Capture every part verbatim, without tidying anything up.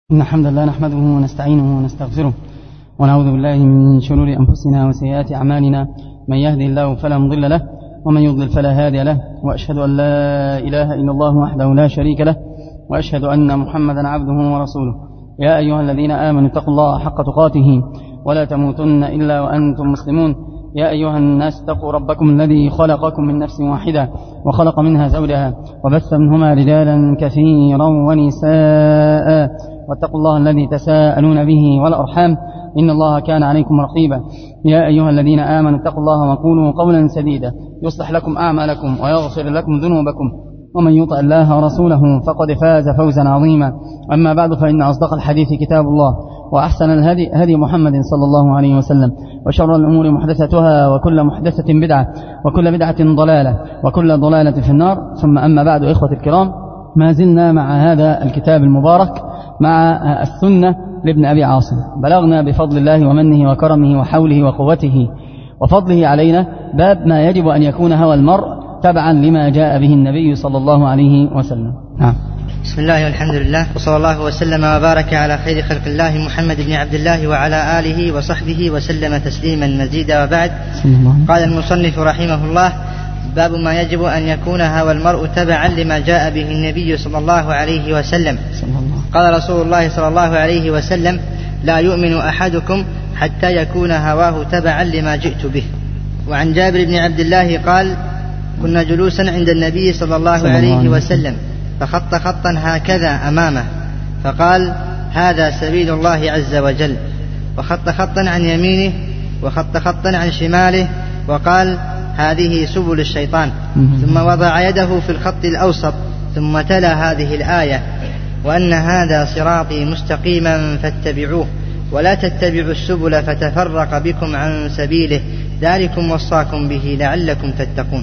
إن الحمد لله نحمده ونستعينه ونستغفره ونعوذ بالله من شرور أنفسنا وسيئات أعمالنا. من يهدي الله فلا مضل له ومن يضلل فلا هادي له، وأشهد أن لا إله إلا الله وحده لا شريك له، وأشهد أن محمدا عبده ورسوله. يا أيها الذين آمنوا اتقوا الله حق تقاته ولا تموتن إلا وأنتم مسلمون. يا أيها الناس اتقوا ربكم الذي خلقكم من نفس واحدة وخلق منها زوجها وبث منهما رجالا كثيرا ونساء، واتقوا الله الذي تساءلون به والأرحام إن الله كان عليكم رقيبا. يا أيها الذين آمنوا اتقوا الله وقولوا قولا سديدا يصلح لكم أعمالكم ويغفر لكم ذنوبكم، ومن يطع الله ورسوله فقد فاز فوزا عظيما. أما بعد، فإن أصدق الحديث كتاب الله، وأحسن الهدي هدي محمد صلى الله عليه وسلم، وشر الأمور محدثتها، وكل محدثة بدعة، وكل بدعة ضلالة، وكل ضلالة في النار. ثم أما بعد، إخوة الكرام، ما زلنا مع هذا الكتاب المبارك، مع السنة لابن أبي عاصم. بلغنا بفضل الله ومنه وكرمه وحوله وقوته وفضله علينا باب ما يجب أن يكون هوى المرء تبعا لما جاء به النبي صلى الله عليه وسلم. نعم. بسم الله والحمد لله، وصلى الله وسلم وبارك على خير خلق الله محمد بن عبد الله وعلى آله وصحبه وسلم تسليما مزيدا. وبعد، قال المصنف رحمه الله: باب ما يجب أن يكون هوى المرء تبعا لما جاء به النبي صلى الله عليه وسلم. قال رسول الله صلى الله عليه وسلم: لا يؤمن أحدكم حتى يكون هواه تبعا لما جئت به. وعن جابر بن عبد الله قال: كنا جلوسا عند النبي صلى الله عليه وسلم فخط خطا هكذا أمامه فقال: هذا سبيل الله عز وجل، وخط خطا عن يمينه وخط خطا عن شماله، وقال: هذه سبل الشيطان. ثم وضع يده في الخط الأوسط، ثم تلا هذه الآية: وأن هذا صراطي مستقيما فاتبعوه ولا تتبعوا السبل فتفرق بكم عن سبيله، ذلكم وصاكم به لعلكم تتقون.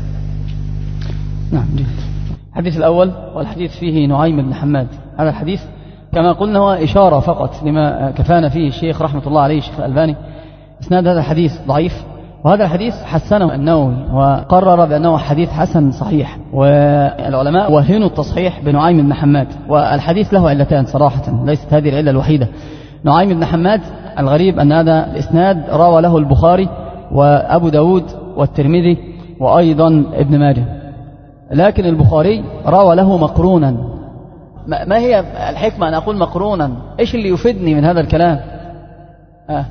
نعم. الحديث الأول والحديث فيه نعيم بن حماد. هذا الحديث كما قلنا هو إشارة فقط لما كفانا فيه الشيخ رحمة الله عليه الشيخ الألباني. إسناد هذا الحديث ضعيف، وهذا الحديث حسنه النووي وقرر بأنه حديث حسن صحيح، والعلماء وهنوا التصحيح بنعيم بن حماد. والحديث له علتان صراحة، ليست هذه العلة الوحيدة. نعيم بن حماد الغريب أن هذا الإسناد روى له البخاري وأبو داود والترمذي وأيضا ابن ماجه، لكن البخاري روى له مقرونا. ما هي الحكمة أن أقول مقرونا؟ إيش اللي يفيدني من هذا الكلام؟ آه.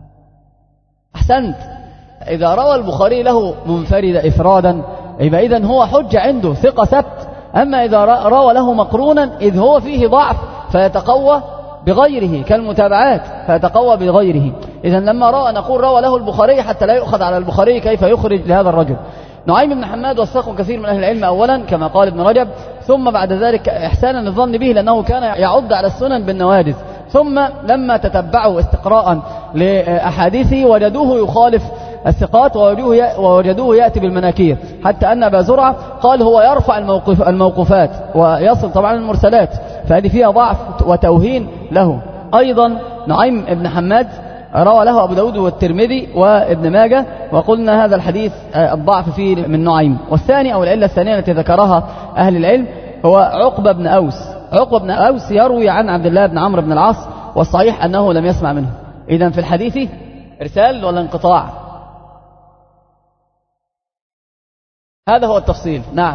أحسنت. إذا روى البخاري له منفرد إفرادا يبقى إذن هو حجة عنده، ثقة ثبت. أما إذا روى له مقرونا إذ هو فيه ضعف فيتقوى بغيره، كالمتابعات فيتقوى بغيره. إذن لما روى نقول روى له البخاري حتى لا يؤخذ على البخاري كيف يخرج لهذا الرجل. نعيم بن حماد وثقه كثير من أهل العلم أولا كما قال ابن رجب، ثم بعد ذلك إحسانا الظن به لأنه كان يعض على السنن بالنوادذ، ثم لما تتبعوا استقراء لأحاديثه وجدوه يخالف الثقات ووجدوه يأتي بالمناكير، حتى أن أبا زرعة قال هو يرفع الموقف الموقفات ويصل طبعا المرسلات، فهذه فيها ضعف وتوهين له. أيضا نعيم بن حماد روى له أبو داود والترمذي وابن ماجه، وقلنا هذا الحديث الضعف فيه من نعيم. والثاني أو العلة الثانية التي ذكرها أهل العلم هو عقبة بن أوس. عقبة بن أوس يروي عن عبد الله بن عمرو بن العاص، والصحيح أنه لم يسمع منه. إذن في الحديث إرسال ولا انقطاع؟ هذا هو التفصيل. نعم،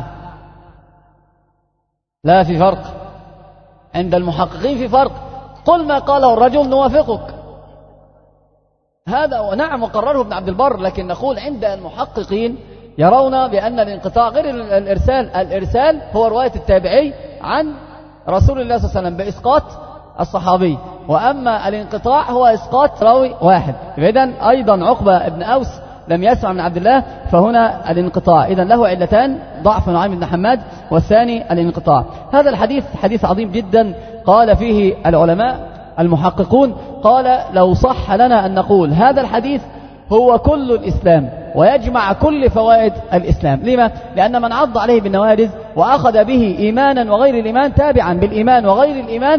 لا في فرق عند المحققين، في فرق. قل ما قاله الرجل نوافقك، هذا ونعم وقرره ابن عبد البر، لكن نقول عند المحققين يرون بأن الانقطاع غير الإرسال. الإرسال هو رواية التابعي عن رسول الله صلى الله عليه وسلم بإسقاط الصحابي، وأما الانقطاع هو إسقاط راوي واحد. إذن أيضا عقبة ابن أوس لم يسمع من عبد الله، فهنا الانقطاع. إذن له علتان: ضعف نعيم بن حماد، والثاني الانقطاع. هذا الحديث حديث عظيم جدا، قال فيه العلماء المحققون، قال لو صح لنا أن نقول هذا الحديث هو كل الإسلام ويجمع كل فوائد الإسلام. لما؟ لأن من عض عليه بالنوارذ وأخذ به إيمانا وغير الإيمان تابعا بالإيمان وغير الإيمان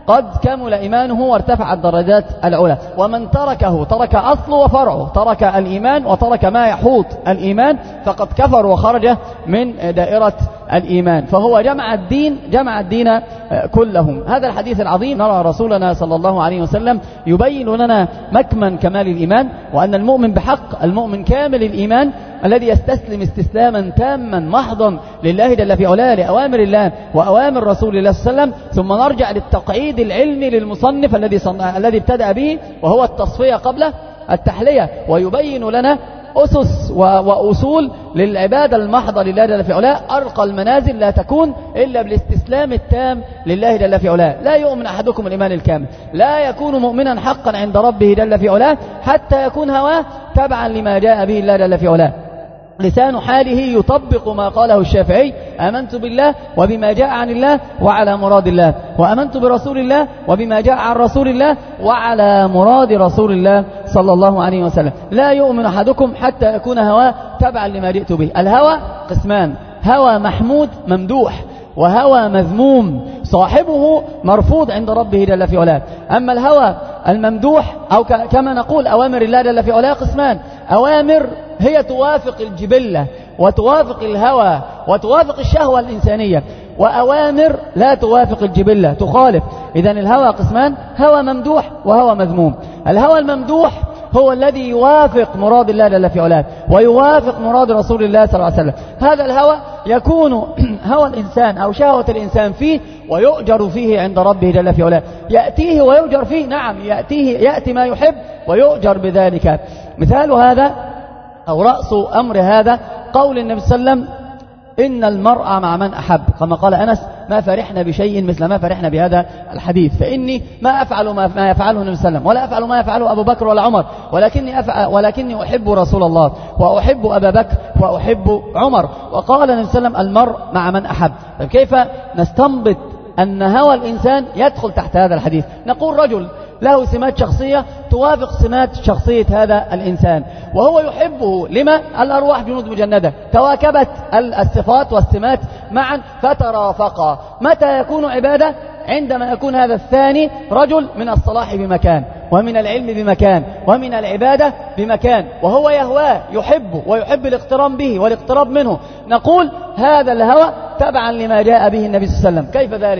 قد كمل إيمانه وارتفع الدرجات العلى. ومن تركه ترك أصل وفرعه، ترك الإيمان وترك ما يحوط الإيمان، فقد كفر وخرج من دائرة الإيمان. فهو جمع الدين جمع الدين كلهم. هذا الحديث العظيم نرى رسولنا صلى الله عليه وسلم يبين لنا مكمن كمال الإيمان، وأن المؤمن بحق المؤمن كامل الإيمان الذي يستسلم استسلاما تاما محضا لله جل في علاه، لأوامر الله وأوامر رسول الله صلى الله عليه وسلم. ثم نرجع للتقعيد العلمي للمصنف الذي الذي ابتدأ به، وهو التصفية قبل التحلية، ويبين لنا أسس وأصول للعبادة المحضة لله جل في علاه. أرقى المنازل لا تكون إلا بالاستسلام التام لله جل في علاه. لا يؤمن أحدكم الإيمان الكامل، لا يكون مؤمنا حقا عند ربه جل في علاه حتى يكون هواه تبعا لما جاء به الله جل في علاه. لسان حاله يطبق ما قاله الشافعي: آمنت بالله وبما جاء عن الله وعلى مراد الله، وآمنت برسول الله وبما جاء عن رسول الله وعلى مراد رسول الله صلى الله عليه وسلم. لا يؤمن أحدكم حتى يكون هواه تبعا لما جئت به. الهوى قسمان: هوى محمود ممدوح، وهوى مذموم صاحبه مرفوض عند ربه جل في علاه. أما الهوى الممدوح أو كما نقول أوامر الله جل في علاه قسمان: أوامر هي توافق الجبلة وتوافق الهوى وتوافق الشهوة الإنسانية، وأوامر لا توافق الجبلة تخالف. إذن الهوى قسمان: هوى ممدوح وهوى مذموم. الهوى الممدوح هو الذي يوافق مراد الله جل في علاه ويوافق مراد رسول الله صلى الله عليه وسلم. هذا الهوى يكون هوى الإنسان أو شهوة الإنسان فيه ويؤجر فيه عند ربه جل في علاه. يأتيه ويؤجر فيه، نعم يأتيه يأتي ما يحب ويؤجر بذلك. مثال هذا أو رأس أمر هذا قول النبي صلى الله عليه وسلم: إن المرء مع من أحب، كما قال أنس: ما فرحنا بشيء مثل ما فرحنا بهذا الحديث، فإني ما أفعل ما يفعله النبي صلى الله عليه وسلم، ولا أفعل ما يفعله أبو بكر ولا عمر، ولكني, أفعل ولكني أحب رسول الله وأحب أبا بكر وأحب عمر. وقال النبي صلى الله عليه وسلم: المرء مع من أحب. طيب كيف نستنبط أن هوى الإنسان يدخل تحت هذا الحديث؟ نقول رجل له سمات شخصية توافق سمات شخصية هذا الإنسان وهو يحبه. لما؟ الأرواح جنود مجندة، تواكبت الصفات والسمات معا فترافقا. متى يكون عبادة؟ عندما يكون هذا الثاني رجل من الصلاح بمكان، ومن العلم بمكان، ومن العبادة بمكان، وهو يهواه يحبه ويحب الاقتراب به والاقتراب منه. نقول هذا الهوى تبعا لما جاء به النبي صلى الله عليه وسلم. كيف ذلك؟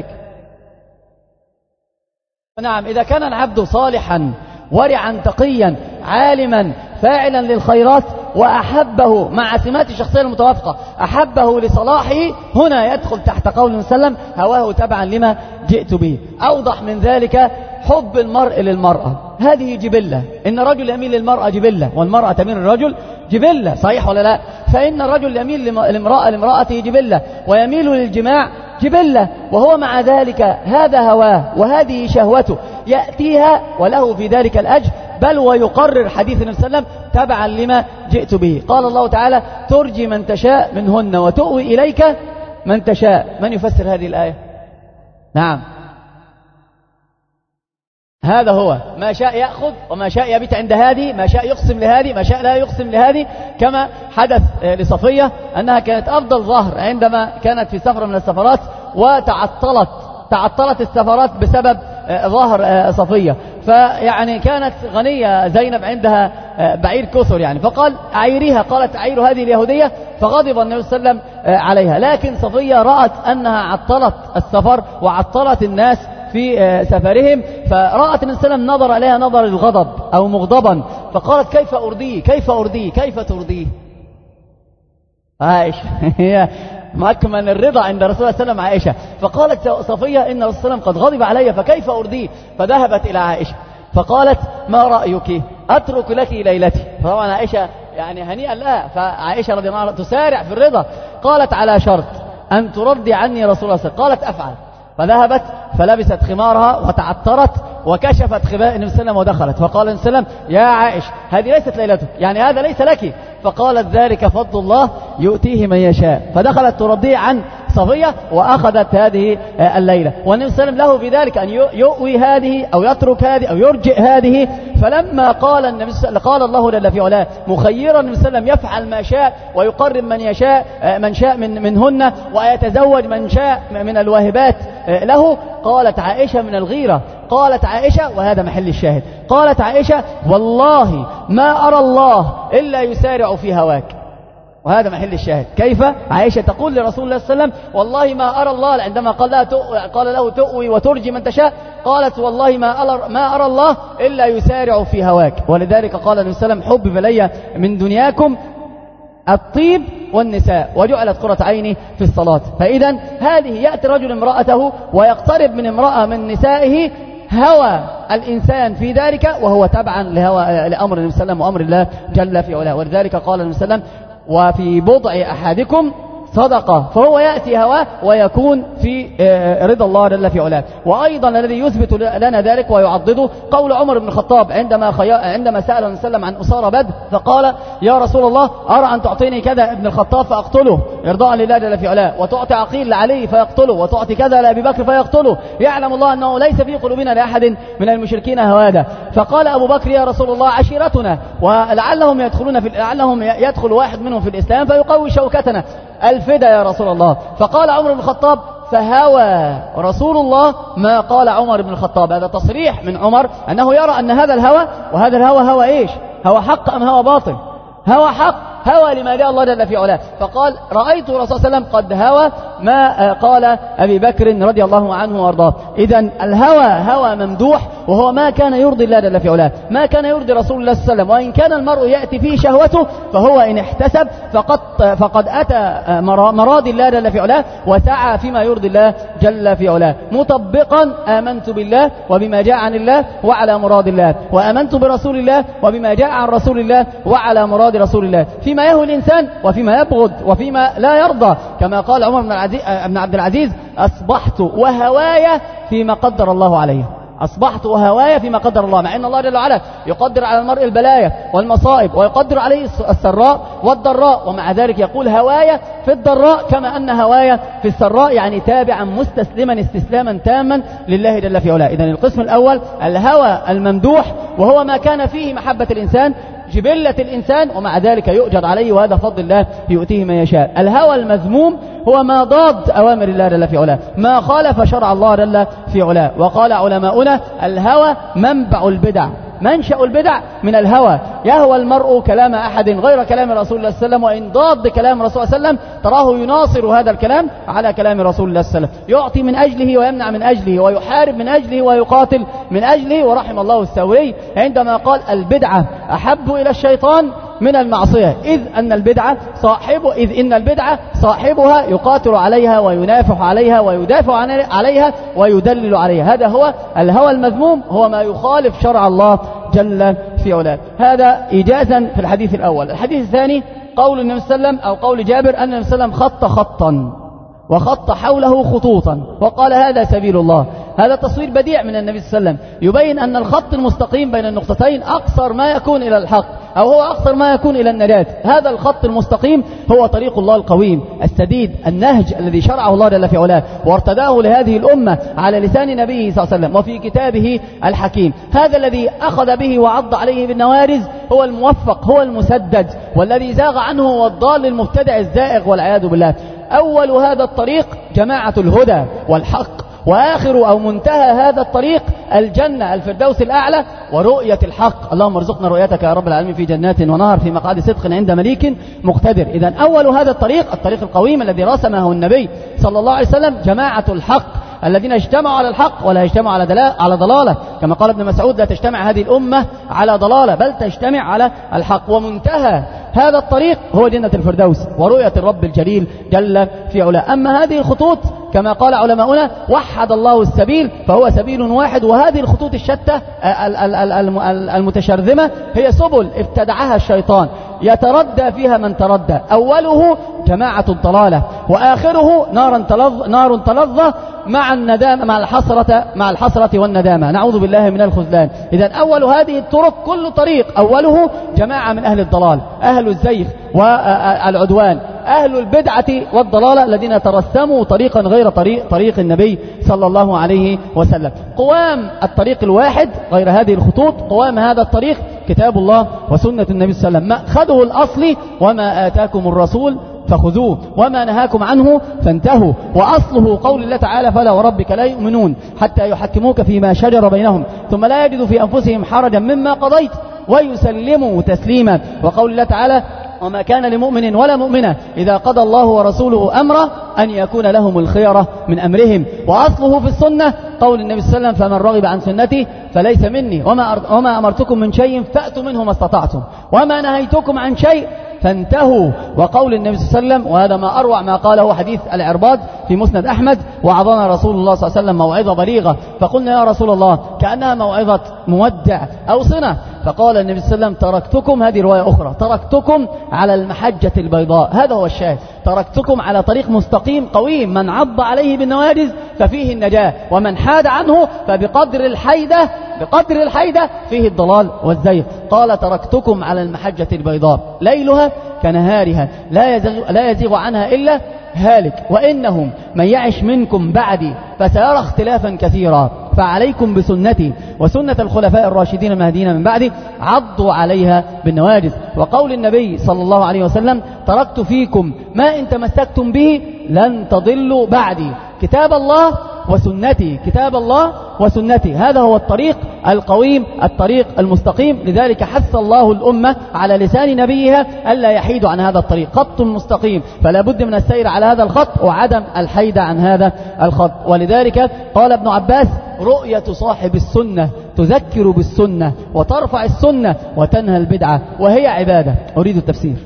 نعم، إذا كان العبد صالحا ورعا تقيا عالما فاعلا للخيرات وأحبه مع سمات الشخصية المتوافقة، أحبه لصلاحه، هنا يدخل تحت قول النبي صلى الله عليه وسلم: هواه تبعا لما جئت به. أوضح من ذلك حب المرء للمرأة، هذه جبلة. إن الرجل يميل للمرأة جبلة، والمرأة تميل للرجل جبلة، صحيح ولا لا؟ فإن الرجل يميل للمرأة لامرأته جبلة، ويميل للجماع جبلة، وهو مع ذلك هذا هواه وهذه شهوته يأتيها وله في ذلك الأجر، بل ويقرر حديث النبي صلى الله عليه وسلم تبعا لما جئت به. قال الله تعالى: ترجي من تشاء منهن وتؤوي إليك من تشاء. من يفسر هذه الآية؟ نعم، هذا هو ما شاء يأخذ وما شاء يبيت عند هذه، ما شاء يقسم لهذه، ما شاء لا يقسم لهذه. كما حدث لصفية أنها كانت أفضل ظهر عندما كانت في سفرة من السفرات وتعطلت تعطلت السفرات بسبب ظهر صفية، فيعني كانت غنية زينب عندها بعير كثر يعني، فقال: أعيريها. قالت: أعير هذه اليهودية. فغضب النبي صلى الله عليه وسلم عليها. لكن صفية رأت أنها عطلت السفر وعطلت الناس في سفرهم، فرأت النبي صلى الله عليه وسلم نظر عليها نظر الغضب أو مغضبا، فقالت: كيف أرضيه كيف أرضيه كيف ترضيه؟ عائشة هي مكمن الرضا عند رسول الله صلى الله عليه وسلم عائشة. فقالت صفية: إن رسول الله صلى الله عليه وسلم قد غضب علي فكيف أرضيه؟ فذهبت إلى عائشة فقالت: ما رأيك أترك لك ليلتي؟ فطبعا عائشة يعني هنيئا لها، فعائشة رضي الله عنها تسارع في الرضا. قالت: على شرط أن ترضي عني رسول الله صلى الله عليه وسلم. قالت: أفعل. فذهبت فلبست خمارها وتعطرت وكشفت خباء النبي صلى الله عليه وسلم ودخلت. فقال النبي صلى الله عليه وسلم: يا عائشة، هذه ليست ليلتك، يعني هذا ليس لك. فقالت: ذلك فضل الله يؤتيه من يشاء. فدخلت ترضيه عن صفية وأخذت هذه الليلة. والنبي صلى الله عليه وسلم له في ذلك أن يؤوي هذه أو يترك هذه أو يرجئ هذه. فلما قال النبي قال الله جل في علاه مخيرا النبي صلى الله عليه وسلم يفعل ما شاء ويقرب من يشاء من شاء من منهن ويتزوج من شاء من الواهبات له. قالت عائشة من الغيرة، قالت عائشة وهذا محل الشاهد، قالت عائشة والله ما أرى الله إلا يسارع في هواك، وهذا محل الشاهد. كيف عائشة تقول لرسول الله صلى الله عليه وسلم والله ما أرى الله، عندما قال, لها قال له تؤوي وترجي من تشاء، قالت والله ما, ما أرى الله إلا يسارع في هواك. ولذلك قال النبي صلى الله عليه وسلم حبب إلي من دنياكم الطيب والنساء وجعلت قرة عيني في الصلاة. فإذا هذه يأتي رجل امرأته ويقترب من امرأة من نسائه، هوى الإنسان في ذلك وهو تبعا لهوى لأمر النبي صلى الله عليه وسلم وأمر الله جل في علاه. ولذلك قال النبي صلى الله عليه وسلم وفي بضع أحدكم صدقة، فهو يأتي هواه ويكون في رضا الله جل في علاه. وأيضا الذي يثبت لنا ذلك ويعضده قول عمر بن الخطاب عندما خي... عندما سأل النبي صلى الله عليه وسلم عن أسارى بدر فقال يا رسول الله أرى أن تعطيني كذا ابن الخطاب فأقتله إرضاء لله جل في علاه، وتعطي عقيل لعلي فيقتله، وتعطي كذا لأبي بكر فيقتله، يعلم الله أنه ليس في قلوبنا لأحد من المشركين هواده. فقال أبو بكر يا رسول الله عشيرتنا ولعلهم يدخلون في لعلهم يدخل واحد منهم في الإسلام فيقوي شوكتنا، الفدا يا رسول الله. فقال عمر بن الخطاب فهوى رسول الله ما قال عمر بن الخطاب. هذا تصريح من عمر أنه يرى أن هذا الهوى، وهذا الهوى هوى إيش؟ هوى حق أم هوى باطل؟ هوى حق، هوى لما جاء الله جل في علاه. فقال رأيت الرسول صلى الله عليه وسلم قد هوى ما قال أبي بكر رضي الله عنه وارضاه. إذن الهوى هوى ممدوح، وهو ما كان يرضي الله جل في علاه، ما كان يرضي رسول الله صلى الله عليه وسلم. وإن كان المرء يأتي فيه شهوته فهو إن احتسب فقد, فقد أتى مراضي الله جل في علاه وسعى فيما يرضي الله جل في علاه، مطبقا آمنت بالله وبما جاء عن الله وعلى مراد الله، وآمنت برسول الله وبما جاء عن رسول الله وعلى مراد رسول الله، فيما يهوي الإنسان وفيما يبغض وفيما لا يرضى. كما قال عمر بن عبد العزيز أصبحت وهوايا فيما قدر الله عليه، أصبحت وهوايا فيما قدر الله، مع أن الله جل وعلا يقدر على المرء البلايا والمصائب ويقدر عليه السراء والضراء، ومع ذلك يقول هوايا في الضراء كما أن هوايا في السراء، يعني تابعا مستسلما استسلاما تاما لله جل في علاه. إذن القسم الأول الهوى الممدوح، وهو ما كان فيه محبة الإنسان جبلة الإنسان ومع ذلك يؤجر عليه، وهذا فضل الله يؤتيه ما يشاء. الهوى المذموم هو ما ضاد أوامر الله جل في علاه، ما خالف شرع الله جل في علاه. وقال علماؤنا الهوى منبع البدع، منشأ البدع من الهوى. يهوى المرء كلام أحد غير كلام رسول الله صلى الله عليه وسلم، وإن ضاد كلام رسول الله صلى الله عليه وسلم تراه يناصر هذا الكلام على كلام رسول الله صلى الله عليه وسلم، يعطي من أجله ويمنع من أجله ويحارب من أجله ويقاتل من أجله. ورحم الله الثوري عندما قال البدعة أحب إلى الشيطان من المعصية، إذ أن البدعة صاحب إذ إن البدعة صاحبها يقاتل عليها وينافح عليها ويدافع عليها ويدلل عليها. هذا هو الهوى المذموم، هو ما يخالف شرع الله جل في علاه. هذا إيجازا في الحديث الأول. الحديث الثاني قول النبي صلى الله عليه وسلم أو قول جابر أن النبي صلى الله عليه وسلم خط خطا وخط حوله خطوطا وقال هذا سبيل الله. هذا تصوير بديع من النبي صلى الله عليه وسلم يبين أن الخط المستقيم بين النقطتين أقصر ما يكون إلى الحق، أو هو أقصر ما يكون إلى النجاة. هذا الخط المستقيم هو طريق الله القويم السديد، النهج الذي شرعه الله جل في علاه وارتداه لهذه الأمة على لسان نبيه صلى الله عليه وسلم وفي كتابه الحكيم. هذا الذي أخذ به وعض عليه بالنوارز هو الموفق، هو المسدد، والذي زاغ عنه هو الضال المبتدع الزائغ والعياذ بالله. أول هذا الطريق جماعة الهدى والحق، وآخر أو منتهى هذا الطريق الجنة الفردوس الأعلى ورؤية الحق. اللهم ارزقنا رؤيتك يا رب العالمين في جنات ونهر في مقعد صدق عند مليك مقتدر. إذن أول هذا الطريق الطريق القويم الذي رسمه النبي صلى الله عليه وسلم جماعة الحق، الذين اجتمعوا على الحق ولا يجتمعوا على على ضلالة، كما قال ابن مسعود لا تجتمع هذه الأمة على ضلالة بل تجتمع على الحق. ومنتهى هذا الطريق هو جنة الفردوس ورؤية الرب الجليل جل في علاه. أما هذه الخطوط كما قال علماؤنا وحد الله السبيل فهو سبيل واحد، وهذه الخطوط الشتى المتشرذمة هي سبل ابتدعها الشيطان يتردى فيها من تردى. أوله جماعة الضلالة وآخره نار تلظ نار تلظى مع الندامة مع الحسرة مع الحسرة والندامة، نعوذ بالله من الخذلان. إذن أول هذه الطرق كل طريق أوله جماعة من أهل الضلال، أهل الزيغ والعدوان، أهل البدعة والضلالة الذين ترسموا طريقا غير طريق, طريق النبي صلى الله عليه وسلم. قوام الطريق الواحد غير هذه الخطوط، قوام هذا الطريق كتاب الله وسنة النبي صلى الله عليه وسلم، مأخذه الأصلي وما آتاكم الرسول فخذوه وما نهاكم عنه فانتهوا، وأصله قول الله تعالى فلا وربك لا يؤمنون حتى يحكموك فيما شجر بينهم ثم لا يجدوا في أنفسهم حرجا مما قضيت ويسلموا تسليما، وقول الله تعالى وما كان لمؤمن ولا مؤمنة إذا قضى الله ورسوله أمرا أن يكون لهم الخيرة من أمرهم، وأصله في السنة قول النبي صلى الله عليه وسلم فمن رغب عن سنتي فليس مني وما, وما أمرتكم من شيء فأتوا منه ما استطعتم وما نهيتكم عن شيء فانتهوا، وقول النبي صلى الله عليه وسلم وهذا ما أروع ما قاله حديث العرباض في مسند أحمد وعظنا رسول الله صلى الله عليه وسلم موعظة بليغة فقلنا يا رسول الله كأنها موعظة مودع أوصنا، فقال النبي صلى الله عليه وسلم تركتكم، هذه رواية أخرى، تركتكم على المحجة البيضاء، هذا هو الشاهد، تركتكم على طريق مستقيم قويم من عض عليه بالنواجذ ففيه النجاة ومن حاد عنه فبقدر الحيدة بقدر الحيدة فيه الضلال والزيغ. قال تركتكم على المحجة البيضاء ليلها كنهارها لا يزيغ, لا يزيغ عنها إلا هالك وإنهم من يعش منكم بعدي فسيرى اختلافا كثيرا فعليكم بسنتي وسنة الخلفاء الراشدين المهديين من بعدي عضوا عليها بالنواجذ، وقول النبي صلى الله عليه وسلم تركت فيكم ما إن تمسكتم به لن تضلوا بعدي كتاب الله وسنتي كتاب الله وسنتي، هذا هو الطريق القويم الطريق المستقيم، لذلك حث الله الأمة على لسان نبيها ألا يحيدوا عن هذا الطريق، خط مستقيم فلا بد من السير على هذا الخط وعدم الحيد عن هذا الخط. ولذلك قال ابن عباس رؤية صاحب السنة تذكر بالسنة وترفع السنة وتنهى البدعة وهي عبادة. أريد التفسير.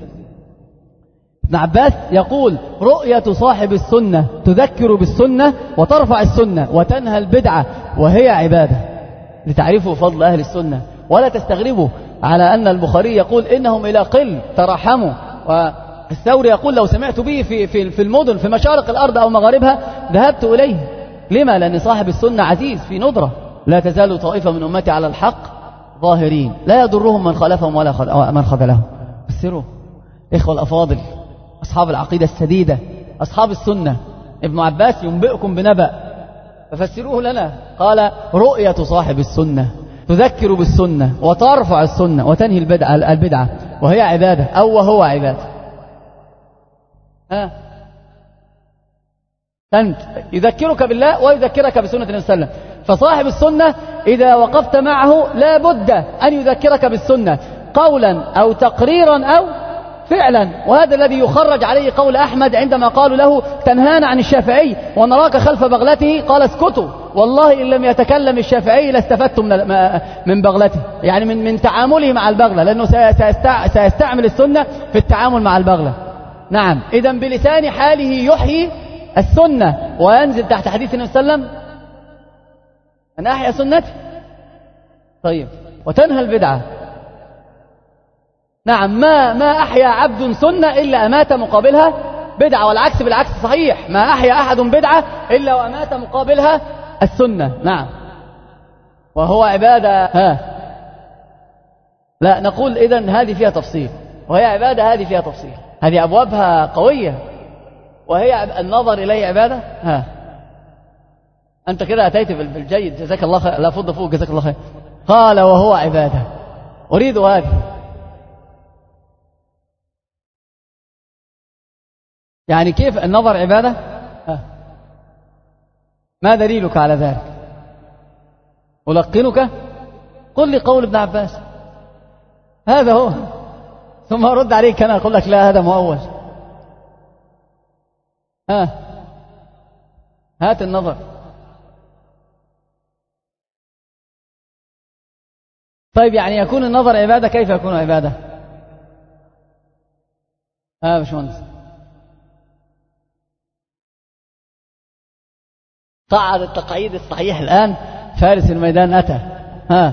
ابن عباس يقول رؤية صاحب السنة تذكر بالسنة وترفع السنة وتنهى البدعة وهي عبادة، لتعرفوا فضل أهل السنة ولا تستغربوا على أن البخاري يقول إنهم إلى قل ترحموا، والثوري يقول لو سمعت به في, في, في المدن في مشارق الأرض أو مغاربها ذهبت إليه. لما؟ لأن صاحب السنة عزيز في ندرة، لا تزال طائفة من أمتي على الحق ظاهرين لا يضرهم من خالفهم ولا من خذلهم. فسروا إخوة الأفاضل أصحاب العقيدة السديدة أصحاب السنة، ابن عباس ينبئكم بنبأ ففسروه لنا، قال رؤية صاحب السنة تذكر بالسنة وترفع السنة وتنهي البدعة, البدعة وهي عبادة أو وهو عبادة. ها أنت يذكرك بالله ويذكرك بسنة النبي صلى الله عليه وسلم، فصاحب السنة إذا وقفت معه لا بد أن يذكرك بالسنة قولا أو تقريرا أو فعلا، وهذا الذي يخرج عليه قول أحمد عندما قالوا له تنهانا عن الشافعي ونراك خلف بغلته، قال اسكتوا والله إن لم يتكلم الشافعي لاستفدتم من بغلته، يعني من من تعامله مع البغلة، لأنه سيستعمل السنة في التعامل مع البغلة. نعم، إذا بلسان حاله يحيي السنة وينزل تحت حديث النبي صلى الله عليه وسلم أن أحيا سنتي. طيب، وتنهى البدعة. نعم، ما ما أحيا عبد سنة إلا أمات مقابلها بدعة، والعكس بالعكس صحيح، ما أحيا أحد بدعة إلا وأمات مقابلها السنة. نعم، وهو عبادة. ها لا نقول إذن هذه فيها تفصيل، وهي عبادة هذه فيها تفصيل، هذه أبوابها قوية، وهي النظر إليه عبادة. ها أنت كده أتيت بالجيد، جزاك الله خير، لا فض فوق، جزاك الله خير. قال وهو عبادة، أريد هذه. يعني كيف النظر عبادة؟ ها. ما دليلك على ذلك؟ ألقنك، قل لي قول ابن عباس، هذا هو، ثم أرد عليك أنا أقول لك لا هذا مؤول. ها هات النظر. طيب، يعني يكون النظر عبادة، كيف يكون عبادة؟ ها باشمهندس، قعد التقعيد الصحيح الآن، فارس الميدان أتى. ها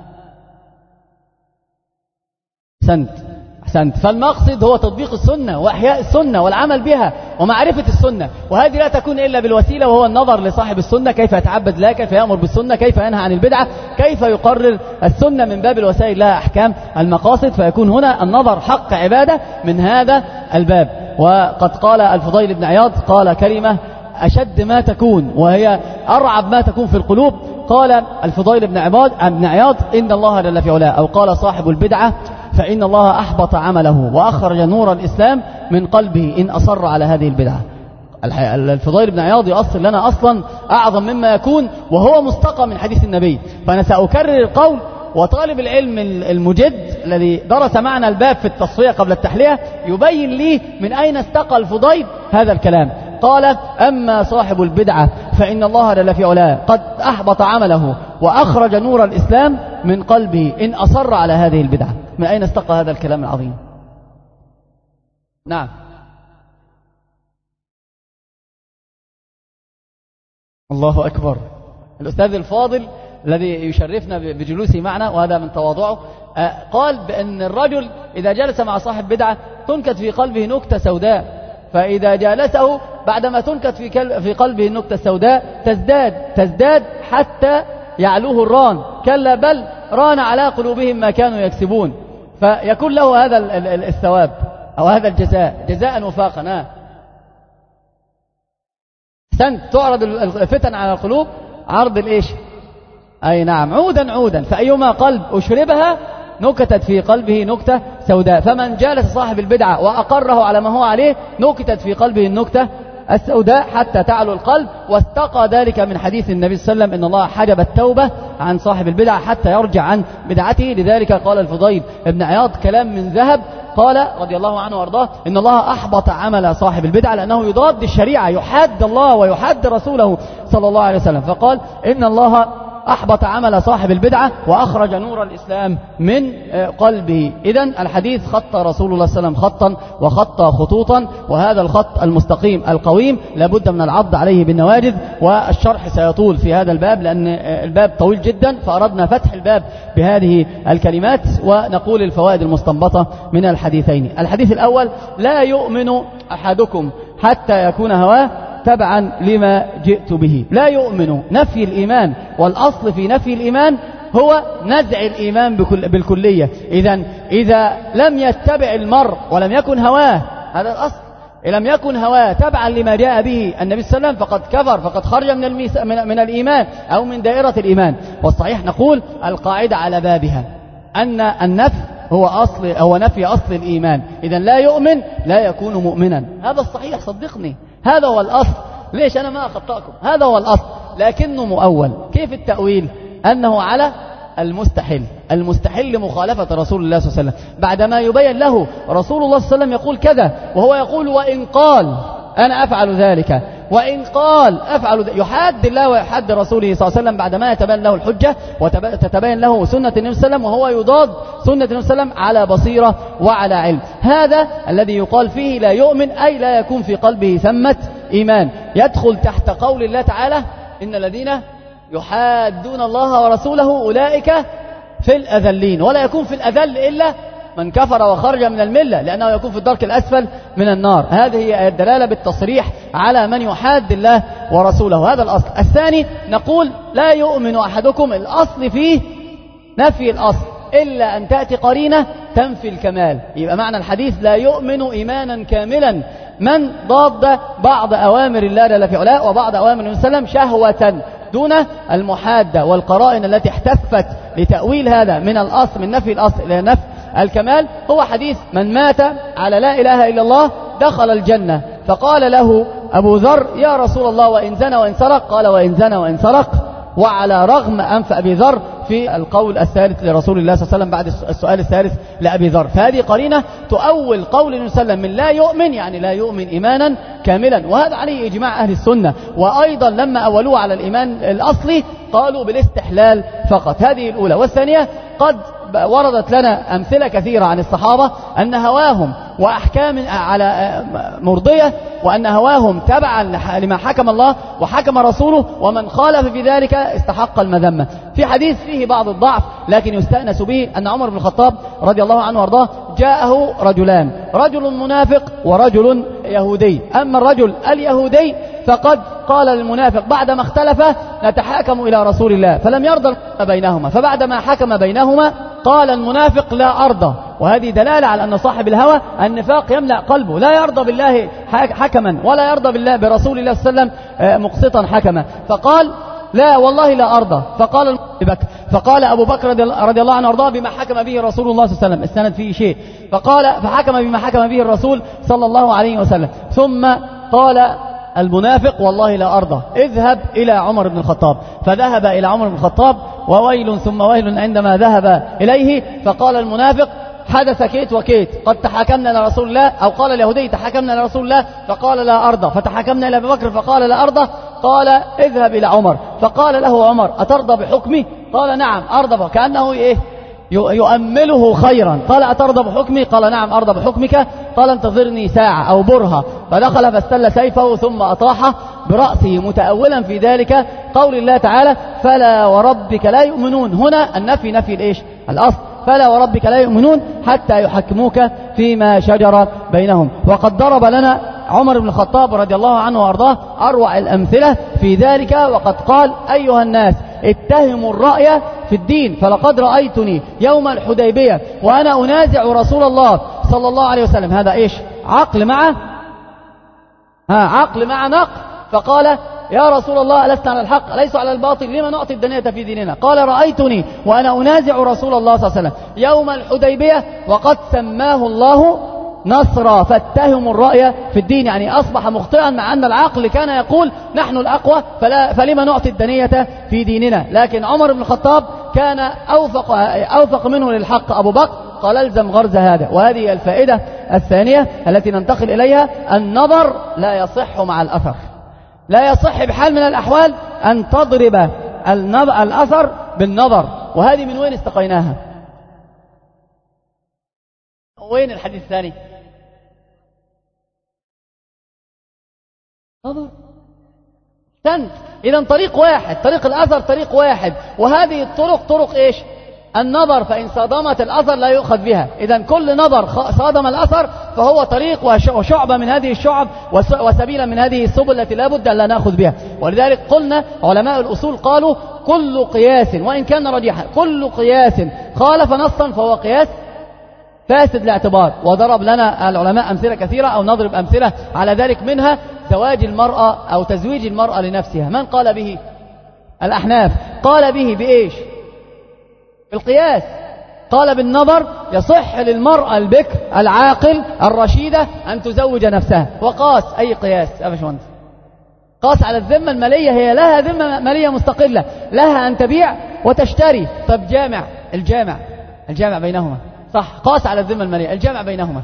أحسنت أحسنت. فالمقصد هو تطبيق السنة وإحياء السنة والعمل بها ومعرفة السنة، وهذه لا تكون إلا بالوسيلة، وهو النظر لصاحب السنة كيف يتعبد لها، كيف يأمر بالسنة، كيف ينهى عن البدعة، كيف يقرر السنة من باب الوسائل لها أحكام المقاصد، فيكون هنا النظر حق عبادة من هذا الباب. وقد قال الفضيل بن عياض قال كلمة أشد ما تكون وهي أرعب ما تكون في القلوب. قال الفضيل بن عباد بن عياض إن الله جل في علاه، أو قال صاحب البدعة فإن الله أحبط عمله وأخرج نور الإسلام من قلبه إن أصر على هذه البدعة. الفضيل بن عياض يؤصل لنا أصلا أعظم مما يكون، وهو مستقى من حديث النبي. فأنا سأكرر القول، وطالب العلم المجد الذي درس معنا الباب في التصفية قبل التحلية يبين لي من أين استقى الفضيل هذا الكلام. قال أما صاحب البدعة فإن الله جل في علاه قد أحبط عمله وأخرج نور الإسلام من قلبه إن أصر على هذه البدعة. من أين استقى هذا الكلام العظيم؟ نعم، الله أكبر. الأستاذ الفاضل الذي يشرفنا بجلوسه معنا وهذا من تواضعه قال بأن الرجل إذا جلس مع صاحب بدعة تنكت في قلبه نكتة سوداء، فإذا جالسه بعدما تنكت في قلبه النكتة السوداء تزداد تزداد حتى يعلوه الران، كلا بل ران على قلوبهم ما كانوا يكسبون، فيكون له هذا الثواب أو هذا الجزاء جزاء وفاقا. سنت تعرض الفتن على القلوب عرض الإيش؟ أي نعم، عودا عودا، فأيما قلب أشربها نكتت في قلبه نكتة سوداء. فمن جالس صاحب البدعة وأقره على ما هو عليه نكتت في قلبه النكتة السوداء حتى تعلو القلب. واستقى ذلك من حديث النبي صلى الله عليه وسلم إن الله حجب التوبة عن صاحب البدعة حتى يرجع عن بدعته. لذلك قال الفضيل ابن عياض كلام من ذهب، قال رضي الله عنه وارضاه إن الله أحبط عمل صاحب البدعة لأنه يضاد الشريعة، يحاد الله ويحاد رسوله صلى الله عليه وسلم. فقال إن الله أحبط عمل صاحب البدعة وأخرج نور الإسلام من قلبه. إذن الحديث خط رسول الله صلى الله عليه وسلم خطا وخط خطوطا، وهذا الخط المستقيم القويم لابد من العض عليه بالنواجذ. والشرح سيطول في هذا الباب لأن الباب طويل جدا، فأردنا فتح الباب بهذه الكلمات ونقول الفوائد المستنبطة من الحديثين. الحديث الأول: لا يؤمن أحدكم حتى يكون هواه تبعا لما جئت به. لا يؤمن نفي الإيمان، والأصل في نفي الإيمان هو نزع الإيمان بكل بالكلية. إذن إذا لم يتبع المرء ولم يكن هواه، هذا الأصل، لم يكن هواه تبعا لما جاء به النبي صلى الله عليه وسلم فقد كفر، فقد خرج من, الميس... من... من الإيمان أو من دائرة الإيمان. والصحيح نقول القاعدة على بابها أن النفي هو أصل هو نفي أصل الإيمان. إذن لا يؤمن لا يكون مؤمنا، هذا الصحيح، صدقني هذا هو الأصل. ليش أنا ما أخطأكم؟ هذا هو الأصل، لكنه مؤول. كيف التأويل؟ أنه على المستحيل، المستحيل لمخالفة رسول الله صلى الله عليه وسلم، بعدما يبين له رسول الله صلى الله عليه وسلم يقول كذا وهو يقول وإن قال أنا أفعل ذلك، وإن قال أفعل ذلك، يحاد الله ويحاد رسوله صلى الله عليه وسلم بعدما يتبين له الحجة وتتبين له سنة النبي صلى الله عليه وسلم، وهو يضاد سنة النبي صلى الله عليه وسلم على بصيرة وعلى علم. هذا الذي يقال فيه لا يؤمن، أي لا يكون في قلبه ثمة إيمان. يدخل تحت قول الله تعالى إن الذين يحادون الله ورسوله أولئك في الأذلين، ولا يكون في الأذل إلا من كفر وخرج من الملة، لأنه يكون في الدرك الأسفل من النار. هذه هي الدلالة بالتصريح على من يحاد الله ورسوله، هذا الأصل. الثاني نقول لا يؤمن أحدكم، الأصل فيه نفي الأصل إلا أن تأتي قرينة تنفي الكمال. يبقى معنى الحديث لا يؤمن إيمانا كاملا من ضاد بعض أوامر الله جل في علاه وبعض أوامر النبي صلى الله عليه وسلم شهوة دون المحادة والقرائن التي احتفت لتأويل هذا من الأصل، من نفي الأصل إلى نفي الكمال. هو حديث من مات على لا إله إلا الله دخل الجنة. فقال له أبو ذر يا رسول الله وإن زنى وإن سرق؟ قال وإن زنى وإن سرق. وعلى رغم أنف أبي ذر في القول الثالث لرسول الله صلى الله عليه وسلم بعد السؤال الثالث لأبي ذر. فهذه قرينة تؤول قول النبي صلى الله عليه وسلم من لا يؤمن، يعني لا يؤمن إيمانا كاملا، وهذا عليه إجماع أهل السنة. وأيضا لما أولوه على الإيمان الأصلي قالوا بالاستحلال فقط. هذه الأولى. والثانية قد وردت لنا أمثلة كثيرة عن الصحابة أن هواهم وأحكام على مرضية، وأن هواهم تبعا لما حكم الله وحكم رسوله، ومن خالف في ذلك استحق المذمة. في حديث فيه بعض الضعف لكن يستأنس به أن عمر بن الخطاب رضي الله عنه وارضاه جاءه رجلان، رجل منافق ورجل يهودي. أما الرجل اليهودي فقد قال للمنافق بعدما اختلف نتحاكم إلى رسول الله، فلم يرضى بينهما، فبعدما حكم بينهما قال المنافق لا أرضى، وهذه دلالة على أن صاحب الهوى النفاق يملأ قلبه، لا يرضى بالله حكما ولا يرضى بالله برسول الله صلى الله عليه وسلم مقسطا حكما. فقال لا والله لا أرضى. فقال فقال أبو بكر رضي الله عنه أرضاه بما حكم به رسول الله صلى الله عليه وسلم، السند فيه شيء، فقال فحكم بما حكم به الرسول صلى الله عليه وسلم. ثم قال المنافق والله لا أرضى، اذهب إلى عمر بن الخطاب. فذهب إلى عمر بن الخطاب، وويل ثم ويل عندما ذهب إليه. فقال المنافق حدث كيت وكيت، قد تحاكمنا إلى رسول الله، أو قال اليهودي تحاكمنا إلى رسول الله فقال لا أرضى، فتحاكمنا إلى أبي بكر فقال لا أرضى. قال اذهب إلى عمر. فقال له عمر أترضى بحكمي؟ قال نعم أرضى، كأنه إيه يؤمله خيرا. قال أترضى بحكمي؟ قال نعم أرضى بحكمك. قال انتظرني ساعة أو برهة. فدخل فاستل سيفه ثم أطاح برأسه متأولا في ذلك قول الله تعالى فلا وربك لا يؤمنون. هنا النفي نفي الإيش؟ الأصل، فلا وربك لا يؤمنون حتى يحكموك فيما شجر بينهم. وقد ضرب لنا عمر بن الخطاب رضي الله عنه وأرضاه أروع الأمثلة في ذلك، وقد قال أيها الناس اتهموا الرأي في الدين، فلقد رأيتني يوم الحديبية وأنا أنازع رسول الله صلى الله عليه وسلم. هذا إيش؟ عقل مع ها عقل مع نقل. فقال يا رسول الله ألست على الحق ليس على الباطل لما نعطي الدنيا في ديننا؟ قال رأيتني وأنا أنازع رسول الله صلى الله عليه وسلم يوم الحديبية وقد سماه الله نصرا فاتهموا الرأي في الدين، يعني أصبح مخطئا مع أن العقل كان يقول نحن الأقوى فلا فلما نعطي الدنية في ديننا. لكن عمر بن الخطاب كان أوفق, أوفق منه للحق أبو بكر، قال الزم غرز هذا. وهذه الفائدة الثانية التي ننتقل إليها، النظر لا يصح مع الأثر، لا يصح بحال من الأحوال أن تضرب الأثر بالنظر. وهذه من وين استقيناها؟ وين الحديث الثاني؟ نظر تنت. إذن طريق واحد، طريق الأثر طريق واحد، وهذه الطرق طرق إيش؟ النظر، فإن صادمت الأثر لا يؤخذ بها. إذن كل نظر صادم الأثر فهو طريق وشعبة من هذه الشعب وسبيلا من هذه السبل التي لا بد أن لا نأخذ بها. ولذلك قلنا علماء الأصول قالوا كل قياس وإن كان رجيحا، كل قياس خالف نصا فهو قياس فاسد الاعتبار. وضرب لنا العلماء أمثلة كثيرة، أو نضرب أمثلة على ذلك، منها زواج المرأة أو تزويج المرأة لنفسها. من قال به؟ الأحناف. قال به بإيش؟ بالقياس. قال بالنظر يصح للمرأة البكر العاقل الرشيدة أن تزوج نفسها. وقاس أي قياس يا باشمهندس؟ قاس على الذمة المالية، هي لها ذمة مالية مستقلة، لها أن تبيع وتشتري. طب جامع، الجامع الجامع بينهما، صح، قاس على الذمة المالية، الجامع بينهما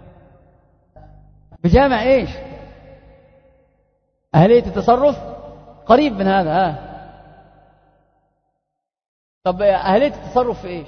بجامع إيش؟ أهلية التصرف، قريب من هذا. ها طب أهلية التصرف في إيش؟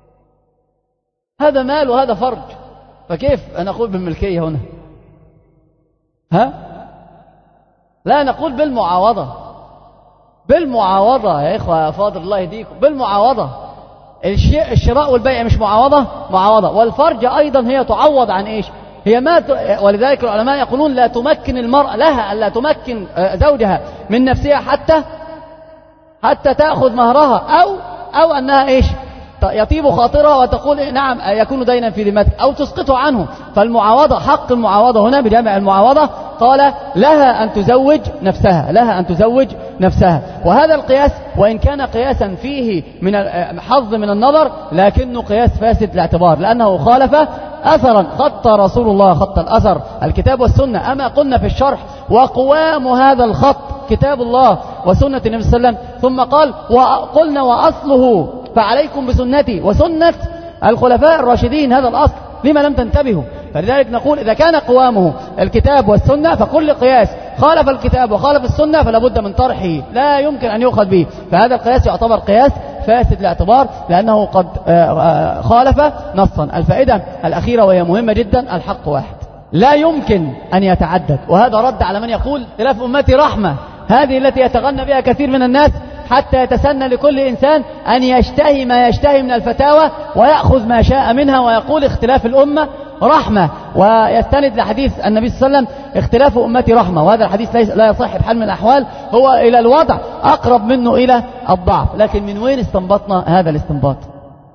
هذا مال وهذا فرج، فكيف نقول بالملكية هنا؟ ها لا نقول بالمعاوضة، بالمعاوضة يا إخوة فاضل الله يهديكم، بالمعاوضة. الشيء الشراء والبيع مش معاوضة؟ معاوضة. والفرج أيضا هي تعوض عن إيش؟ هي ما ت... ولذلك العلماء يقولون لا تمكن المرأة لها ألا تمكن زوجها من نفسها حتى حتى تأخذ مهرها، أو أو أنها إيش؟ يطيب خاطرها وتقول نعم يكون دينا في ذمتك، أو تسقطه عنه. فالمعاوضة، حق المعاوضة هنا بجامع المعاوضة، قال لها أن تزوج نفسها، لها أن تزوج نفسها. وهذا القياس وإن كان قياسا فيه من حظ من النظر، لكنه قياس فاسد الاعتبار، لأنه خالف أثرا. خط رسول الله خط الأثر الكتاب والسنة، أما قلنا في الشرح وقوام هذا الخط كتاب الله وسنة النبي صلى الله عليه وسلم. ثم قال وقلنا وأصله فعليكم بسنتي وسنة الخلفاء الراشدين، هذا الأصل، لما لم تنتبهوا؟ فلذلك نقول إذا كان قوامه الكتاب والسنة فكل قياس خالف الكتاب وخالف السنة فلا بد من طرحه، لا يمكن أن يؤخذ به. فهذا القياس يعتبر قياس فاسد الاعتبار لأنه قد خالف نصا. الفائدة الأخيرة وهي مهمة جدا، الحق واحد لا يمكن أن يتعدد. وهذا رد على من يقول اختلاف أمتي رحمة، هذه التي يتغنى بها كثير من الناس حتى يتسنى لكل إنسان أن يشتهي ما يشتهي من الفتاوى ويأخذ ما شاء منها، ويقول اختلاف الأمة رحمة، ويستند لحديث النبي صلى الله عليه وسلم اختلاف أمتي رحمة. وهذا الحديث لا يصح بحال من الأحوال، هو إلى الوضع أقرب منه إلى الضعف. لكن من وين استنبطنا هذا الاستنباط؟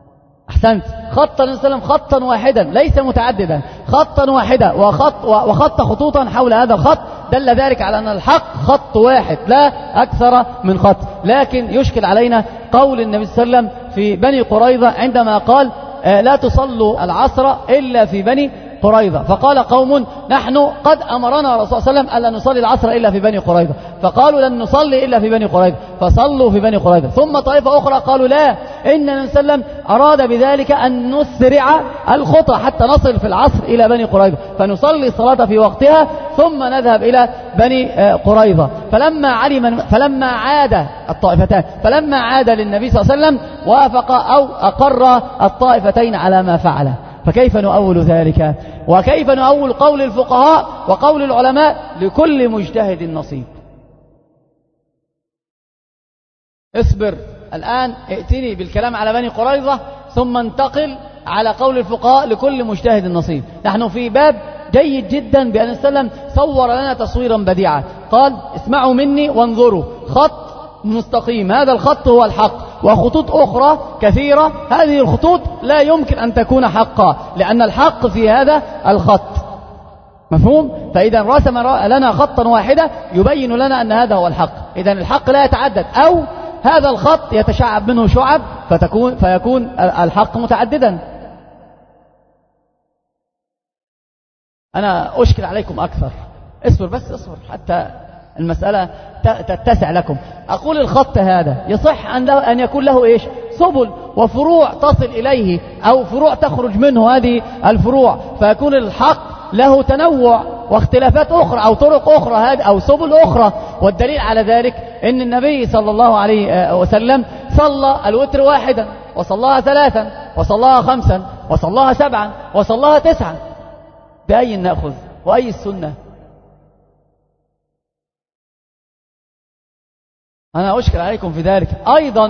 أحسنت. خط النبي صلى الله عليه وسلم خطا واحدا ليس متعددا، خطا واحدا وخط, وخط خطوطا حول هذا الخط، دل ذلك على أن الحق خط واحد لا أكثر من خط. لكن يشكل علينا قول النبي صلى الله عليه وسلم في بني قريظة عندما قال لا تصلوا العصر إلا في بني قريظة، فقال قوم نحن قد أمرنا رسول الله صلى الله عليه وسلم ألا نصلي العصر إلا في بني قريظة، فقالوا لن نصلي إلا في بني قريظة فصلوا في بني قريظة. ثم طائفة أخرى قالوا لا، إن النبي صلى الله عليه وسلم أراد بذلك أن نسرع الخطى حتى نصل في العصر إلى بني قريظة فنصلي الصلاة في وقتها ثم نذهب إلى بني قريظة. فلما علم فلما عاد الطائفتان فلما عاد للنبي صلى الله عليه وسلم وافق أو أقر الطائفتين على ما فعل. فكيف نؤول ذلك؟ وكيف نؤول قول الفقهاء وقول العلماء لكل مجتهد نصيب؟ اصبر الآن، ائتني بالكلام على بني قريظة ثم انتقل على قول الفقهاء لكل مجتهد نصيب. نحن في باب جيد جدا بأن السلام صور لنا تصويرا بديعا، قال اسمعوا مني وانظروا، خط مستقيم هذا الخط هو الحق، وخطوط أخرى كثيرة هذه الخطوط لا يمكن أن تكون حقا لأن الحق في هذا الخط. مفهوم؟ فإذا رسم لنا خطا واحدا يبين لنا أن هذا هو الحق. إذا الحق لا يتعدد، أو هذا الخط يتشعب منه شعب فتكون فيكون الحق متعددا. أنا أشكل عليكم أكثر، اصبر بس اصبر حتى المسألة تتسع لكم. أقول الخط هذا يصح أن يكون له إيش؟ سبل وفروع تصل إليه أو فروع تخرج منه هذه الفروع، فيكون الحق له تنوع واختلافات أخرى أو طرق أخرى هذه أو سبل أخرى. والدليل على ذلك أن النبي صلى الله عليه وسلم صلى الوتر واحدا وصلاها ثلاثا وصلاها خمسا وصلاها سبعا وصلاها تسعا. بأي نأخذ وأي السنة؟ أنا أشكر عليكم في ذلك. أيضا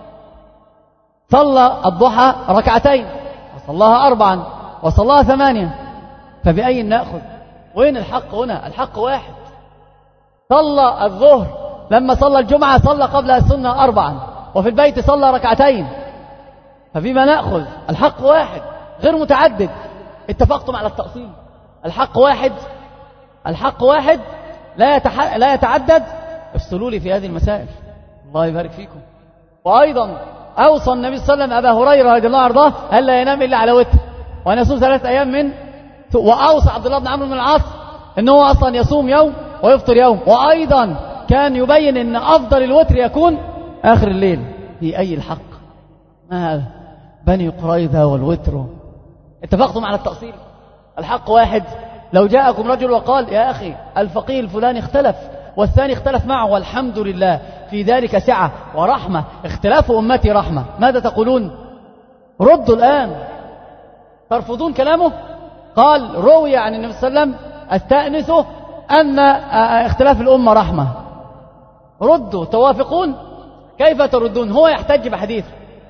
صلى الضحى ركعتين وصلاها أربعا وصلاها ثمانية، فبأي نأخذ؟ وين الحق هنا؟ الحق واحد. صلى الظهر لما صلى الجمعة صلى قبلها السنة أربعا، وفي البيت صلى ركعتين، فبما نأخذ؟ الحق واحد غير متعدد. اتفقتم على التأصيل؟ الحق واحد، الحق واحد لا يتح... لا يتعدد. افصلوا لي في هذه المسائل، الله يبارك فيكم. وأيضا أوصى النبي صلى الله عليه وسلم أبا هريرة رضي الله عنه ألا ينام إلا على وتر وأن يصوم ثلاثة أيام من، وأوصى عبد الله بن عمرو بن العاص أنه أصلا يصوم يوم ويفطر يوم. وأيضا كان يبين أن أفضل الوتر يكون آخر الليل. في أي الحق؟ ما هذا؟ بني قريظة والوتر. اتفقتم على التأصيل؟ الحق واحد. لو جاءكم رجل وقال يا أخي الفقيه الفلاني اختلف والثاني اختلف معه والحمد لله في ذلك سعة ورحمة، اختلاف أمتي رحمة، ماذا تقولون؟ ردوا الآن. ترفضون كلامه؟ قال روي عن النبي صلى الله عليه وسلم استأنسه أن اختلاف الأمة رحمة. ردوا. توافقون؟ كيف تردون؟ هو يحتج بحديث.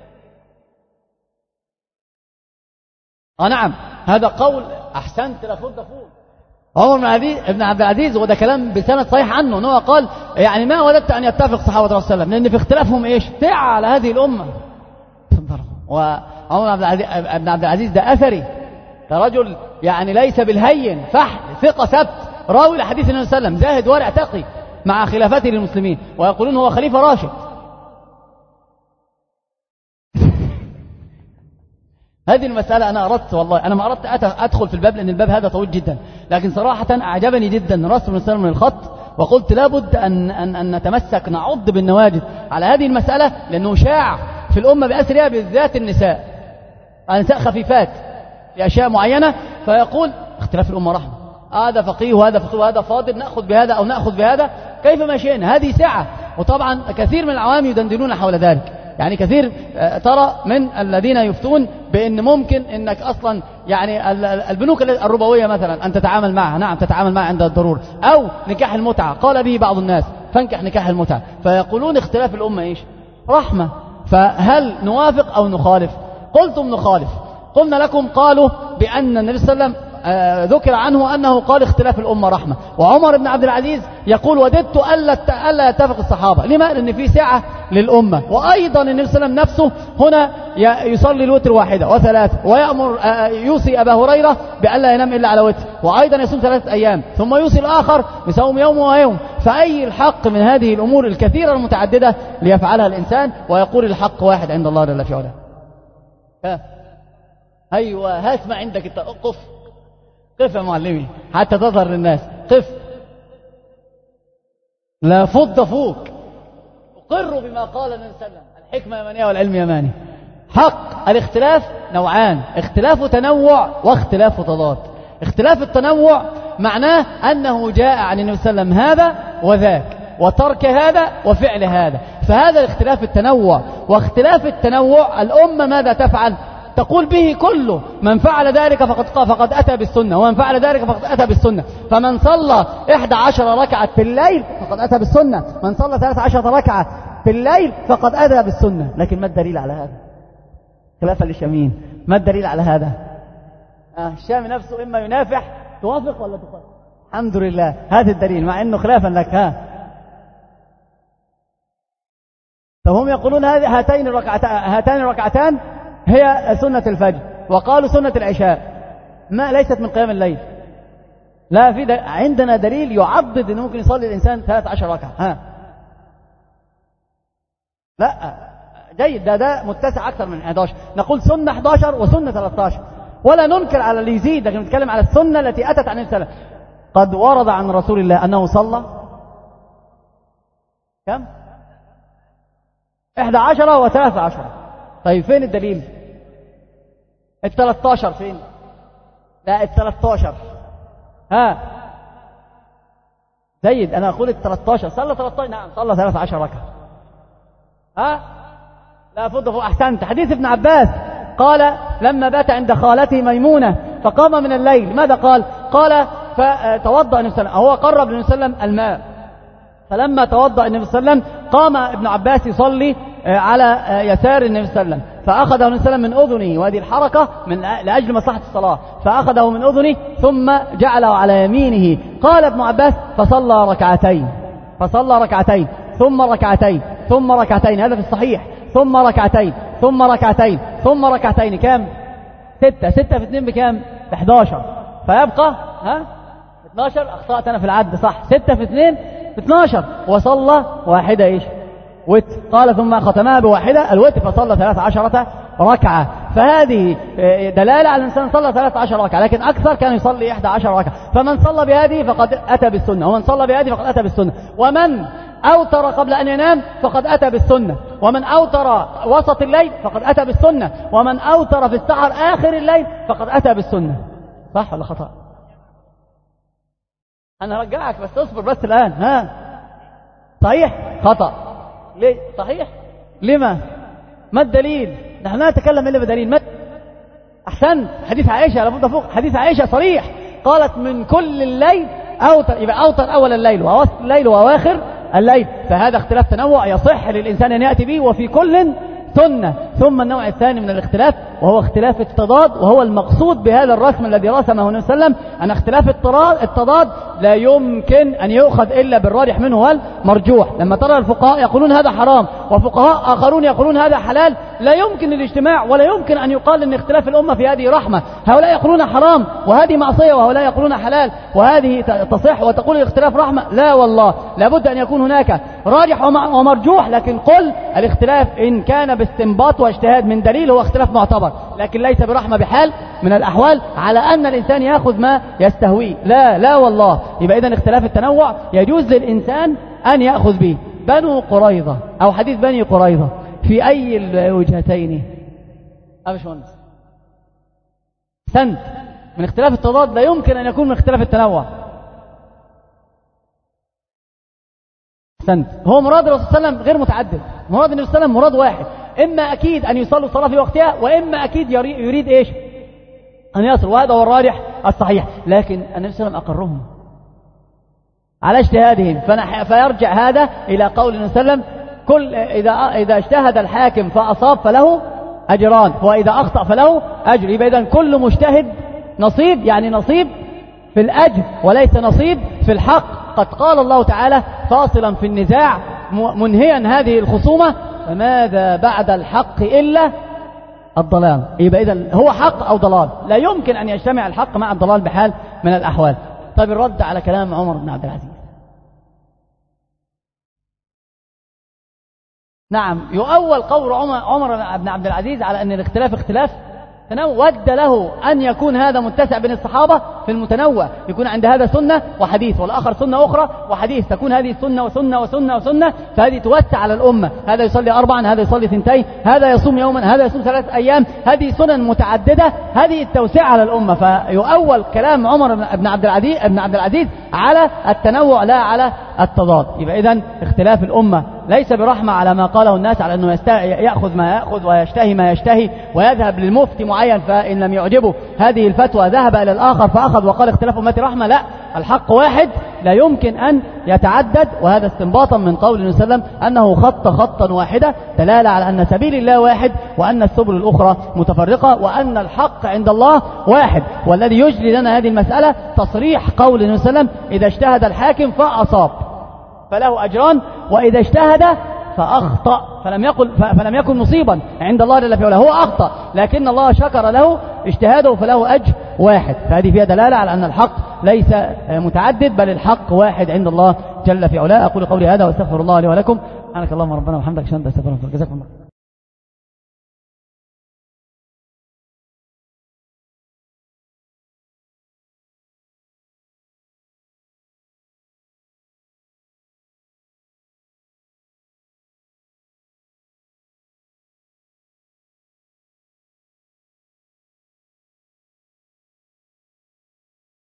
آه نعم هذا قول. أحسنت لفض فوق عمر بن عبد العزيز، وده كلام بسند صحيح عنه أنه قال يعني ما وددت أن يتفق صحابة رسول الله صلى الله عليه وسلم لأن في اختلافهم إيش؟ سعة على هذه الأمة. وعمر بن عبد العزيز ده أثري، ده رجل يعني ليس بالهين، فحل ثقة ثبت، راوي لحديث النبي صلى الله عليه وسلم، زاهد ورع تقي مع خلافته للمسلمين، ويقولون هو خليفة راشد. هذه المسألة أنا أردت والله أنا ما أردت أدخل في الباب لأن الباب هذا طويل جدا، لكن صراحة أعجبني جدا رسم الإسلام من الخط، وقلت لابد أن, أن, أن نتمسك نعض بالنواجذ على هذه المسألة لأنه شاع في الأمة بأسرها بالذات النساء. النساء خفيفات في أشياء معينة، فيقول اختلاف الأمة رحمة، هذا فقيه وهذا فقيه وهذا فاضل، نأخذ بهذا أو نأخذ بهذا كيف ما شئنا. هذه سعة. وطبعا كثير من العوام يدندنون حول ذلك، يعني كثير ترى من الذين يفتون بأن ممكن أنك أصلا يعني البنوك الربوية مثلا أن تتعامل معها، نعم تتعامل معها عند الضرورة، أو نكاح المتعة قال به بعض الناس فانكح نكاح المتعة، فيقولون اختلاف الأمة إيش؟ رحمة. فهل نوافق أو نخالف؟ قلتم نخالف. قلنا لكم قالوا بأن النبي صلى الله عليه وسلم ذكر عنه أنه قال اختلاف الأمة رحمة. وعمر بن عبد العزيز يقول وددت ألا ألا يتفق الصحابة. لما؟ لأن في سعة للأمة. وأيضا النبي صلى الله عليه وسلم نفسه هنا يصلي الوتر واحدة وثلاثة، ويأمر يوصي أبا هريرة بألا ينام إلا على وتر، وأيضا يصوم ثلاثة أيام، ثم يوصي الآخر بصوم يوم ويوم. فأي الحق من هذه الأمور الكثيرة المتعددة ليفعلها الإنسان ويقول الحق واحد عند الله جل في علاه. ها أيوة، هات ما عندك انت، قف قف يا معلمي حتى تظهر للناس، قف. لا فض فوق، أقر بما قال النبي صلى الله عليه وسلم، الحكمة يمانية والعلم يماني. حق الاختلاف نوعان، اختلاف تنوع واختلاف تضاد. اختلاف التنوع معناه أنه جاء عن النبي صلى الله عليه وسلم هذا وذاك، وترك هذا وفعل هذا، فهذا الاختلاف التنوع. واختلاف التنوع الأمة ماذا تفعل؟ تقول به كله، من فعل ذلك فقد فقد أتى بالسنة، ومن فعل ذلك فقد أتى بالسنة. فمن صلى إحدى عشر ركعة في الليل فقد أتى بالسنة، من صلى ثلاث عشرة ركعة في الليل فقد أتى بالسنة. لكن ما الدليل على هذا؟ خلافا للشاميين، ما الدليل على هذا؟ آه الشامي نفسه إما ينافح، توافق ولا تخالف؟ الحمد لله، هذا الدليل مع أنه خلافا لك. ها فهم يقولون هذه هاتين الركعتان هاتان الركعتان هي سنة الفجر، وقالوا سنة العشاء ما ليست من قيام الليل. لا، في عندنا دليل يعضد أنه ممكن يصلي الإنسان ثلاث عشر ركعة. ها لا جيد، ده ده متسع أكثر من أحد عشر. نقول سنة أحد عشر وسنة ثلاثة عشر، ولا ننكر على اللي يزيد، لكن نتكلم على السنة التي أتت عن السلام. قد ورد عن رسول الله أنه صلى كم؟ إحدى عشر وثلاثة عشر. طيب فين الدليل؟ الثلاثة عشر فين؟ لا الثلاثة عشر. ها جيد، أنا أقول الثلاثة عشر. صلى ثلاثة عشر، نعم صلى ثلاثة عشر ركعة. ها لا فض فوق، أحسنت. حديث ابن عباس قال لما بات عند خالته ميمونة فقام من الليل، ماذا قال؟ قال فتوضأ النبي صلى الله عليه وسلم، هو قرب النبي صلى الله عليه وسلم الماء، فلما توضأ النبي صلى الله عليه وسلم قام ابن عباس يصلي على يسار النبي صلى الله عليه وسلم، فأخذه النبي صلى الله عليه وسلم من أذنه، وهذه الحركة من لأجل مصلحة الصلاة، فأخذه من أذنه ثم جعله على يمينه. قال ابن عباس فصلى ركعتين فصلى ركعتين ثم ركعتين ثم ركعتين، هذا في الصحيح، ثم ركعتين ثم ركعتين ثم ركعتين. كم؟ ستة. ستة في اثنين بكم؟ بأحد عشر. فيبقى ها اثني عشر. أخطأت أنا في العد، صح، ستة في اثنين باثني عشر. وصلى واحدة إيش؟ وتر. قال ثم ختمها بواحدة الوتر، فصلى ثلاث عشرة ركعة. فهذه دلالة على الإنسان صلى ثلاث عشر ركعة، لكن أكثر كان يصلي إحدى عشر ركعة. فمن صلى بهذه فقد أتى بالسنة، ومن صلى بهذه فقد أتى بالسنة. ومن أوتر قبل أن ينام فقد أتى بالسنة، ومن أوتر وسط الليل فقد أتى بالسنة، ومن أوتر في السحر آخر الليل فقد أتى بالسنة. صح ولا خطأ؟ أنا رجعك بس اصبر بس الآن. ها صحيح؟ خطأ. ليه صحيح؟ لما؟ ما الدليل؟ نحن لا نتكلم إلا بدليل. ما أحسنت. حديث عائشة لابد فوق، حديث عائشة صريح، قالت من كل الليل أوتر، يبقى أوتر أول الليل ووسط الليل وأواخر الليل. فهذا اختلاف تنوع يصح للإنسان أن يأتي به، وفي كل سنة. ثم النوع الثاني من الاختلاف وهو اختلاف التضاد، وهو المقصود بهذا الرسم الذي رسمه النبي صلى الله عليه وسلم، أن اختلاف التضاد لا يمكن أن يؤخذ إلا بالراجح منه والمرجوح. لما ترى الفقهاء يقولون هذا حرام وفقهاء آخرون يقولون هذا حلال، لا يمكن الاجتماع، ولا يمكن أن يقال أن اختلاف الأمة في هذه رحمة. هؤلاء يقولون حرام وهذه معصية، وهؤلاء يقولون حلال وهذه تصح، وتقول الاختلاف رحمة. لا والله، لابد أن يكون هناك راجح ومرجوح. لكن قل الاختلاف إن كان باستنباط واجتهاد من دليل هو اختلاف معتبر، لكن ليس برحمة بحال من الأحوال على أن الإنسان يأخذ ما يستهويه. لا لا والله. يبقى إذن اختلاف التنوع يجوز للإنسان أن يأخذ به. بنو قريظة أو حديث بني قريظة في أي الوجهتين؟ أبش ونس سنت من اختلاف التضاد لا يمكن أن يكون من اختلاف التنوع. سنت هو مراد الرسول صلى الله عليه وسلم غير متعدد، مراد النبي صلى الله عليه وسلم مراد واحد، إما أكيد أن يصلوا الصلاة في وقتها، وإما أكيد يريد إيش؟ أن يصل، وهذا هو الراجح الصحيح. لكن النبي صلى الله عليه وسلم أقرهم على اجتهادهم، فيرجع هذا إلى قول النبي صلى الله عليه وسلم كل إذا إذا اجتهد الحاكم فأصاب فله أجران، وإذا أخطأ فله أجر. يبقى إذن كل مجتهد نصيب يعني نصيب في الأجر وليس نصيب في الحق. قد قال الله تعالى فاصلا في النزاع منهيا هذه الخصومة: فماذا بعد الحق إلا الضلال. يبقى إذا هو حق أو ضلال، لا يمكن أن يجتمع الحق مع الضلال بحال من الأحوال. طيب الرد على كلام عمر بن عبد العزيز. نعم، يؤول قول عمر بن عبد العزيز على أن الاختلاف اختلاف تنوع. ود له أن يكون هذا متسع بين الصحابة في المتنوع، يكون عند هذا سنة وحديث والآخر سنة أخرى وحديث، تكون هذه سنة وسنة وسنة وسنة، فهذه توسع على الأمة. هذا يصلي أربعا، هذا يصلي ثنتين، هذا يصوم يوما، هذا يصوم ثلاثة أيام، هذه سنن متعددة، هذه التوسعة على الأمة. فيؤول كلام عمر بن عبد العزيز بن عبد العزيز على التنوع لا على التضاد. يبقى إذن اختلاف الأمة ليس برحمة على ما قاله الناس على أنه يأخذ ما يأخذ ويشتهي ما يشتهي ويذهب للمفتي معين، فإن لم يعجبه هذه الفتوى ذهب إلى الآخر فأخذ وقال اختلاف أمتي رحمة. لا، الحق واحد لا يمكن أن يتعدد، وهذا استنباطا من قول النبي صلى الله عليه وسلم أنه خط خطا واحدا، دلالة على أن سبيل الله واحد وأن السبل الأخرى متفرقة وأن الحق عند الله واحد. والذي يجلي لنا هذه المسألة تصريح قول النبي صلى الله عليه وسلم: إذا اجتهد الحاكم فأصاب فله أجران، وإذا اجتهد فأخطأ فلم يكن فلم يكن مصيبا عند الله جل في علاه، هو أخطأ لكن الله شكر له اجتهاده فله أجر واحد. فهذه فيها دلالة على أن الحق ليس متعدد بل الحق واحد عند الله جل في علاه. أقول قولي هذا واستغفر الله لي ولكم. سبحانك اللهم ربنا وبحمدك، أشهد أن لا إله إلا أنت، أستغفرك. جزاكم الله.